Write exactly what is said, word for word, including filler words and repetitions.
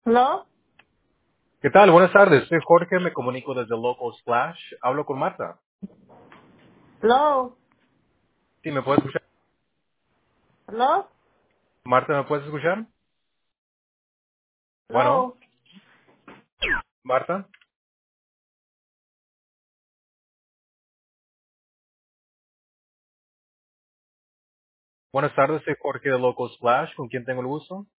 ¿Hello? ¿Qué tal? Buenas tardes. Soy Jorge, me comunico desde Local Splash. Hablo con Marta. ¿Hello? Sí, ¿me puedes escuchar? ¿Hello? Marta, ¿me puedes escuchar? Bueno, ¿Hello? Marta. Buenas tardes, soy Jorge de Local Splash. ¿Con quién tengo el gusto?